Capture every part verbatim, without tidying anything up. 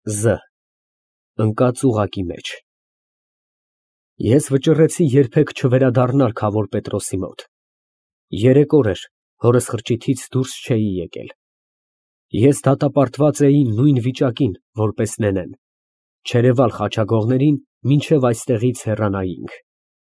Զ. Ընկած ուղակի մեջ։ Ես վճռեցի երբեք չվերադառնալ Քավոր Պետրոսի մոտ։ Երեք օր էր հորս խրճիթից դուրս չէի եկել։ Ես դատապարտված էի նույն վիճակին, որպես Նենեն, չերևալ խաչագողներին, մինչև այստեղից հեռանայինք։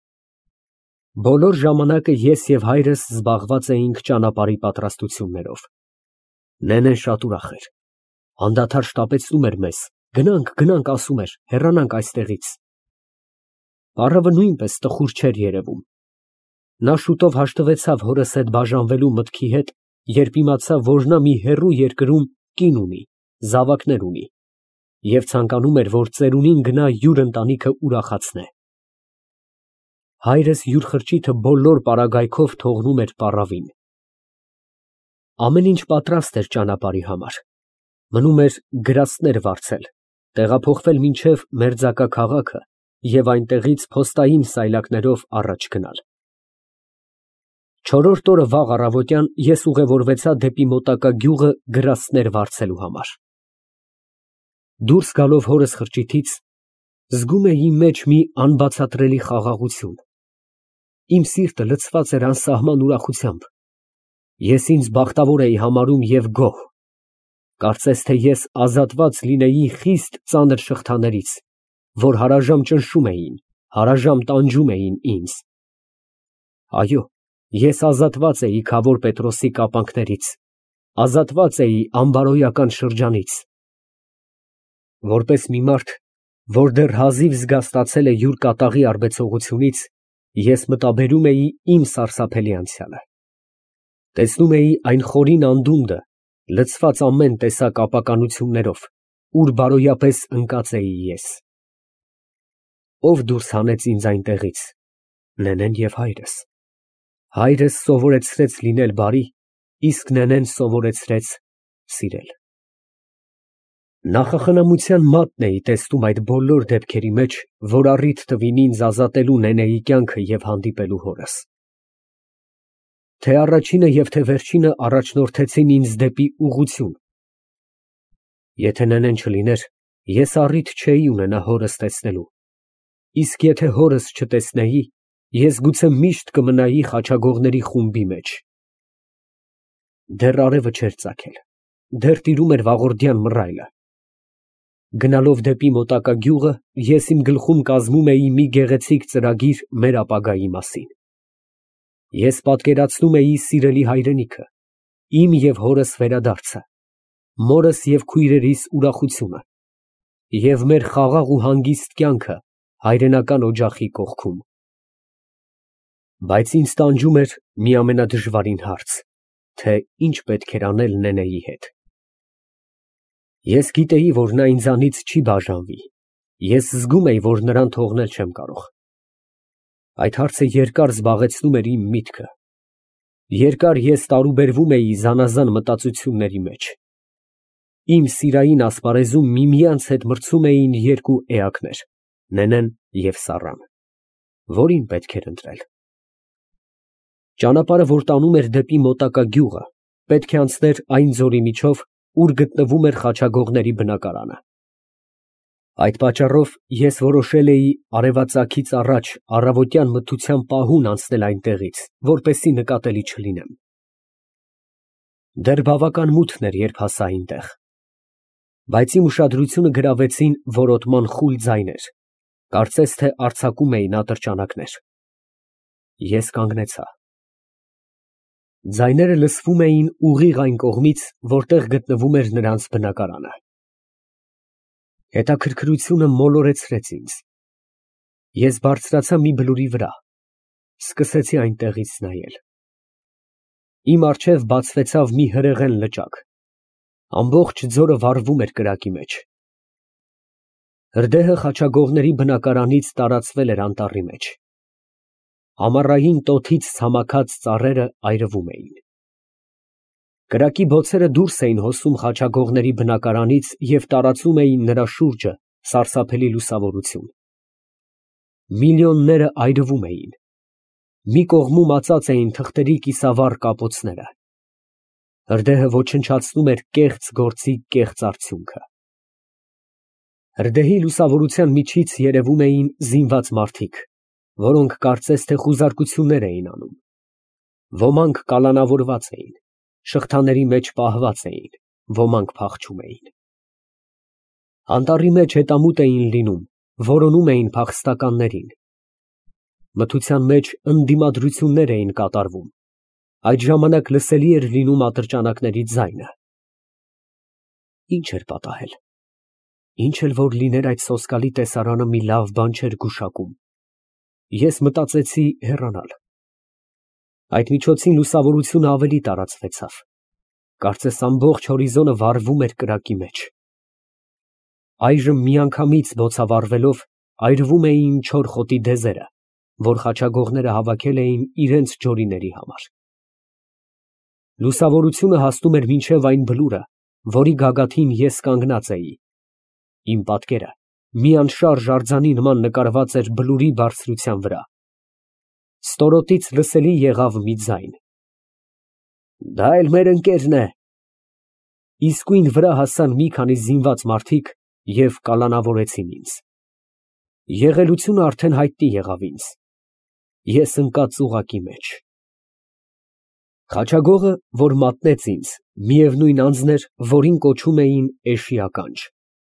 Բոլոր ժամանակը ես և հայրս զբաղված էինք ճանապարհի պատրաստություններով։ Նենեն շատ ուրախ էր, անդադար շտապեցնում էր մեզ. գնանք, գնանք, ասում էր, հեռանանք այստեղից։ Առավը նույնպես տխուր չէր երևում։ Նա շուտով հաշտվեցավ հորս հետ բաժանվելու մտքի հետ, երբ իմացավ, որ նա մի հեռու երկրում կին ունի, զավակներ ունի, և ցանկանում էր, որ ծերունին գնա յուր ընտանիքը ուրախացնե։ Հայրս յուր խրճիթը բոլոր պարագայքով թողնում էր պառավին։ Ամեն ինչ պատրաստ էր ճանապարհի համար։ Մնում էր գրաստներ վարձել, տեղափոխվել մինչև Մերձակա քաղաքը և այնտեղից փոստային սայլակներով առաջ գնալ։ Չորրորդ օրը վաղ առավոտյան ես ուղևորվեցա դեպի մոտակա գյուղը գրաստներ վարձելու համար։ Դուրս գալով հորս խրճիթից, զգում էի իմ մեջ մի անբացատրելի խաղաղություն։ Իմ սիրտը լցված էր անսահման ուրախությամբ։ Ես ինձ բախտավոր էի համարում և գոհ։ Կարծես թե ես ազատված լինեի խիստ ծանր շղթաներից, որ հարաժամ ճնշում էին, հարաժամ տանջում էին ինձ։ Այո, ես ազատված էի Քավոր Պետրոսի կապանքներից, ազատված էի անբարոյական շրջանից։ Որպես մի մարդ, որ դեռ հազիվ զգաստացել է յուր կատաղի արբեցողությունից, ես մտաբերում էի իմ սարսափելի անցյալը։ Տեսնում էի այն խորին անդունդը, լցված ամեն տեսակ ապականություններով, ուր բարոյապես ընկած էի ես։ Ո՞վ դուրս հանեց ինձ այնտեղից։ Նենեն և հայրս։ Հայրս սովորեցրեց լինել բարի, իսկ Նենեն սովորեցրեց սիրել։ Նախախնամության մատն էի տեսնում այդ բոլոր դեպքերի մեջ, որ առիթ տվին ինձ ազատելու Նենեի կյանքը և հանդիպելու հորս։ Թե առաջինը և թե վերջինը առաջնորդեցին ինձ դեպի ուղղություն։ Եթե Նենեն չլիներ, ես առիթ չէի ունենա հորս տեսնելու, իսկ եթե հորս չտեսնեի, ես գուցե միշտ կմնայի խաչագողների խումբի մեջ։ Դեռ արևը չէր ծագել, դեռ տիրում էր վաղորդյան մռայլը։ Գնալով դեպի մոտակա գյուղը, ես իմ գլխում կազմում էի մի գեղեցիկ ծրագիր մեր ապագայի մասին։ Ես պատկերացնում էի սիրելի հայրենիքը, իմ և հորս վերադարձը, մորս և քույրերիս ուրախությունը և մեր խաղաղ ու հանգիստ կյանքը հայրենական օջախի կողքում։ Բայց ինձ տանջում էր մի ամենադժվարին հարց, թե ինչ պետք էր անել Նենեի հետ։ Ես գիտեի, որ նա ինձանից չի բաժանվի, ես զգում էի, որ նրան թողնել չեմ կարող։ Այդ հարցը երկար զբաղեցնում էր իմ միտքը։ Երկար ես տարուբերվում էի զանազան մտածությունների մեջ։ Իմ սիրային ասպարեզում միմյանց հետ մրցում էին երկու էակներ՝ Նենեն և Սառան։ Որին պետք էր ընտրել։ Ճանապարհը, որ տանում էր դեպի մոտակա գյուղը, պետք է անցներ այն ձորի միջով, ուր գտնվում էր խաչագողների բնակարանը։ Այդ պատճառով ես որոշել էի արևածագից առաջ առավոտյան մթության պահուն անցնել այնտեղից, որպեսզի նկատելի չլինեմ։ Դեռ բավական մութն էր, երբ հասա այնտեղ։ Բայց իմ ուշադրությունը գրավեցին որոտման խուլ ձայներ, կարծես թե արձակում էին ատրճանակներ։ Ես կանգնեցա։ Ձայները լսվում էին ուղիղ այն կողմից, որտեղ գտնվում էր նրանց բնակարանը։ Հետաքրքրությունը մոլորեցրեց ինձ։ Ես բարձրացա մի բլուրի վրա, սկսեցի այնտեղից նայել։ Իմ առջև բացվեցավ մի հրեղեն լճակ։ Ամբողջ ձորը վառվում էր կրակի մեջ։ Հրդեհը խաչագողների բնակարանից տարածվել էր անտառի մեջ։ Ամառային տոթից ցամաքած ծառերը այրվում էին։ Կրակի բոցերը դուրս էին հոսում խաչագողների բնակարանից և տարածում էին նրա շուրջը սարսափելի լուսավորություն։ Միլիոնները այրվում էին։ Մի կողմում ածած էին թղթերի կիսավառ կապոցները։ Հրդեհը ոչնչացնում էր կեղծ գործի կեղծ արդյունքը։ Հրդեհի լուսավորության միջից երևում էին զինված մարդիկ, որոնք կարծես թե խուզարկություններ էին անում։ Ոմանք կալանավորված էին, շղթաների մեջ պահված էին, ոմանք փախչում էին։ Անտառի մեջ հետամուտ էին լինում, որոնում էին փախստականներին։ Մթության մեջ ընդդիմադրություններ էին կատարվում, այդ ժամանակ լսելի էր լինում ատրճանակների ձայնը։ Ինչ էր պատահել։ Ինչ էլ որ լիներ այդ սոսկալի տեսարանը մի լավ բան չէր գուշակում։ Ես մտածեցի հեռանալ։ Այդ միջոցին լուսավորությունը ավելի տարածվեցավ։ Կարծես ամբողջ հորիզոնը վառվում էր կրակի մեջ։ Այժմ միանգամից բոցավառվելով այրվում էին չոր խոտի դեզերը, որ խաչագողները հավաքել էին իրենց ջորիների համար։ Լուսավորությունը հասնում էր մինչև այն բլուրը, որի գագաթին ես կանգնած էի։ Իմ պատկերը մի անշարժ արձանի նման նկարված էր բլուրի բարձրության վրա։ Ստորոտից լսելի եղավ մի ձայն. «Դա էլ մեր ընկերն է»։ Իսկույն վրա հասան մի քանի զինված մարդիկ և կալանավորեցին ինձ։ Եղելությունը արդեն հայտնի եղավ ինձ։ Ես ընկա ծուղակի մեջ։ Խաչագողը, որ մատնեց ինձ, միևնույն անձն էր, որին կոչում էին Էշի ականջ։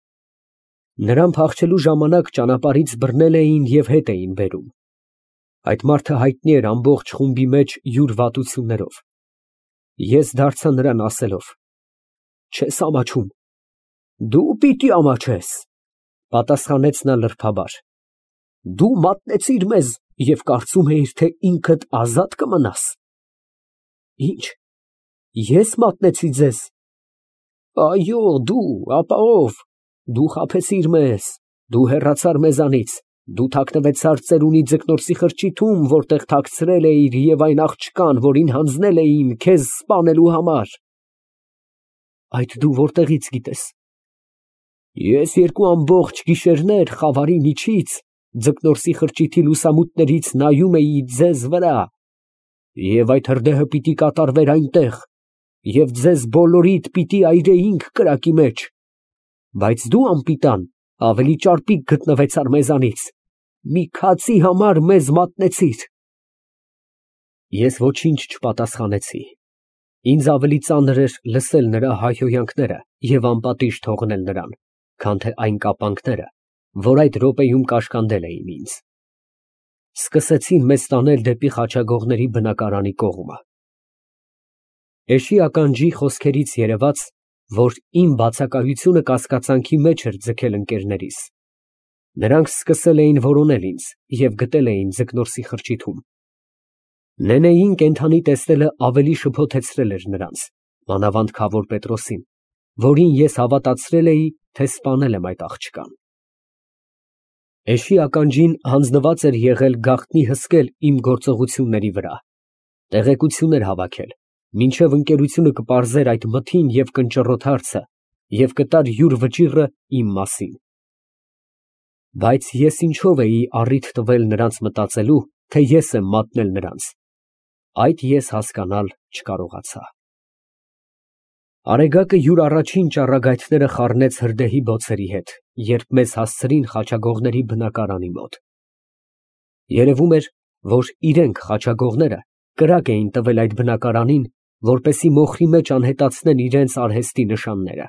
Նրան փախչելու ժամանակ ճանապարհից բռնել էին և հետ էին բերում։ Այդ մարդը հայտնի էր ամբողջ խումբի մեջ յուր վատություններով։ Ես դարձա նրան ասելով. «Չես ամաչում»։ «Դու պիտի ամաչես», պատասխանեց նա լրբաբար։ «Դու մատնեցիր մեզ և կարծում էիր, թե ինքդ ազատ կմնաս»։ «Ի՞նչ, ես մատնեցի ձեզ»։ «Այո, դու, ապա ո՞վ։ Դու խաբեցիր մեզ, դու հեռացար մեզանից, դու թաքնվեցար ծերունի ձկնորսի խրճիթում, որտեղ թաքցրել էիր և այն աղջկան, որին հանձնել էին քեզ սպանելու համար»։ «Այդ դու որտեղից գիտես»։ «Ես երկու ամբողջ գիշերներ խավարի միջից, ձկնորսի խրճիթի լուսամուտներից նայում էի ձեզ վրա, և այդ հրդեհը պիտի կատարվեր այնտեղ, և ձեզ բոլորիդ պիտի այրեինք կրակի մեջ, բայց դու, անպիտան, ավելի ճարպիկ գտնվեցար մեզանից, մի քացի համար մեզ մատնեցիր»։ Ես ոչինչ չպատասխանեցի։ Ինձ ավելի ծանր էր լսել նրա հայհոյանքները և անպատիժ թողնել նրան, քան թե այն կապանքները, որ այդ րոպեում կաշկանդել էին ինձ։ Սկսեցին մեզ տանել դեպի խաչագողների բնակարանի կողմը։ Էշի ականջի խոսքերից երևաց, որ իմ բացակայությունը կասկածանքի մեջ էր ձգել ընկերներիս։ Նրանք սկսել էին որոնել ինձ և գտել էին ձկնորսի խրճիթում։ Նենեին կենդանի տեսնելը ավելի շփոթեցրել էր նրանց, մանավանդ Քավոր Պետրոսին, որին ես հավատացրել էի, թե սպանել եմ այդ աղջկան։ Էշի ականջին հանձնված էր եղել գաղտնի հսկել իմ գործողությունների վրա, տեղեկություններ հավաքել, մինչև ընկերությունը կպարզեր այդ մթին և կնճռոտ հարցը և կտար յուր վճիռը իմ մասին։ Բայց ես ինչո՞վ էի առիթ տվել նրանց մտածելու, թե ես եմ մատնել նրանց, այդ ես հասկանալ չկարողացա։ Արեգակը յուր առաջին ճառագայթները խառնեց հրդեհի բոցերի հետ, երբ մեզ հասցրին խաչագողների բնակարանի մոտ։ Երևում էր, որ իրենք խաչագողները կրակ էին տվել այդ բնակարանին, որպեսզի մոխրի մեջ անհետացնեն իրենց արհեստի նշանները։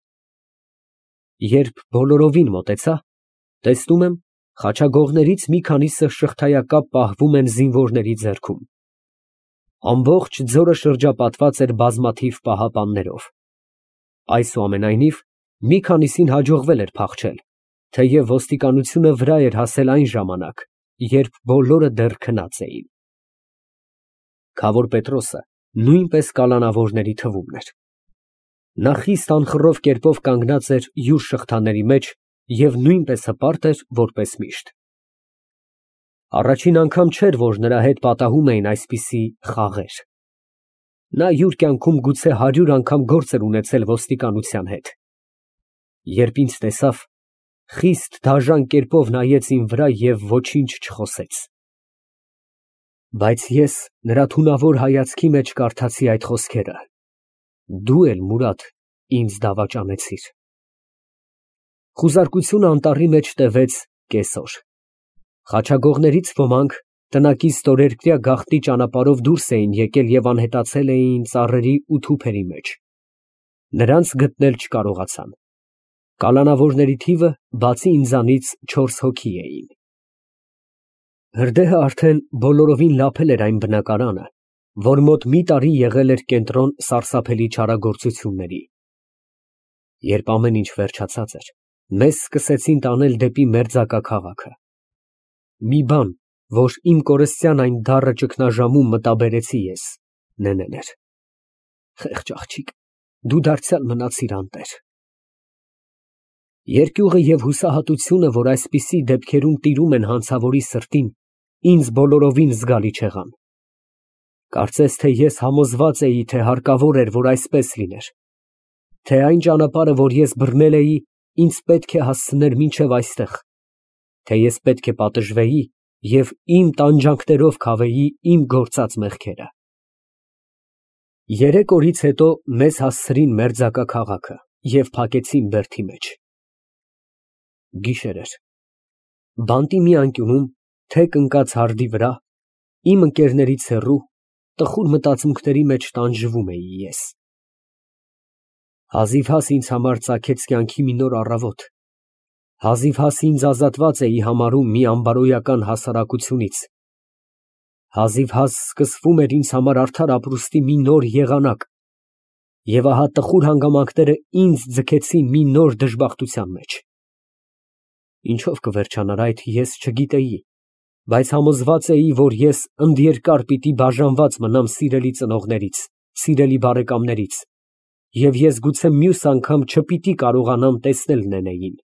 Երբ բոլորովին մոտեցա, տեսնում եմ, խաչագողներից մի քանիսը շղթայակապ պահվում են զինվորների ձեռքում։ Ամբողջ ձորը շրջապատված էր բազմաթիվ պահապաններով։ Այսուամենայնիվ, մի քանիսին հաջողվել էր փախչել, թեև ոստիկանությունը վրա էր հասել այն ժամանակ, երբ բոլորը դեռ քնած էին։ Քավոր Պետրոսը նույնպես կալանավորների թվումն էր։ Նա խիստ անխռով կերպով կանգնած էր յուր շղթաների մեջ և նույնպես հպարտ էր, որպես միշտ։ Առաջին անգամ չէր, որ նրա հետ պատահում էին այսպիսի խաղեր։ Նա յուր կյանքում գուցե հարյուր անգամ գործ էր ունեցել ոստիկանության հետ։ Երբ ինձ տեսավ, խիստ դաժան կերպով նայեց իմ վրա և ոչինչ չխոսեց։ Բայց ես նրա թունավոր հայացքի մեջ կարդացի այդ խոսքերը. «Դու էլ, Մուրադ, ինձ դավաճանեցիր»։ Խուզարկությունը անտառի մեջ տևեց կեսօր։ Խաչագողներից ոմանք տնակի ստորերկրյա գաղտնի ճանապարհով դուրս էին եկել և անհետացել էին ծառերի ու թուփերի մեջ։ Նրանց գտնել չկարողացան։ Կալանավորների թիվը բացի ինձանից չորս հոգի էին։ Հրդեհը արդեն բոլորովին լափել էր այն բնակարանը, որ մոտ մի տարի եղել էր կենտրոն սարսափելի չարագործությունների։ Երբ ամեն ինչ վերջացած էր, մեզ սկսեցին տանել դեպի մերձակա քաղաքը։ Մի բան, որ իմ կորստյան այն դառը ճգնաժամում մտաբերեցի ես, նենեն էր. խեղճ աղջիկ, դու դարձյալ մնացիր անտեր։ Երկյուղը և հուսահատությունը, որ այսպիսի դեպքերում տիրում են հանցավորի սրտին, ինձ բոլորովին զգալի չեղան։ Կարծես թե ես համոզված էի, թե հարկավոր էր, որ այսպես լիներ, թե այն ճանապարհը, որ ես բռնել էի, ինձ պետք է հասցներ մինչև այստեղ, թե ես պետք է պատժվեի և իմ տանջանքներով քավեի իմ գործած մեղքերը։ Երեք օրից հետո մեզ հասցրին մերձակա քաղաքը և փակեցին բերդի մեջ։ Գիշեր էր։ Բանտի մի անկյունում, թեք ընկած հարդի վրա, իմ ընկերներից հեռու, տխուր մտածմունքների մեջ տանջվում էի ես։ Հազիվհազ ինձ համար ծագեց կյանքի մի նոր առավոտ, հազիվհազ ինձ ազատված էի համարում մի անբարոյական հասարակությունից, հազիվհազ սկսվում էր ինձ համար արդար ապրուստի մի նոր եղանակ, և ահա տխուր հանգամանքները ինձ ձգեցին մի նոր դժբախտության մեջ։ Ինչով կվերջանար այդ, ես չգիտեի, բայց համոզված էի, որ ես ընդերկար պիտի բաժանված մնամ սիրելի ծնողներից, սիրելի բարեկամներից, և ես գուցե մյուս անգամ չպիտի կարողանամ տեսնել նենեին։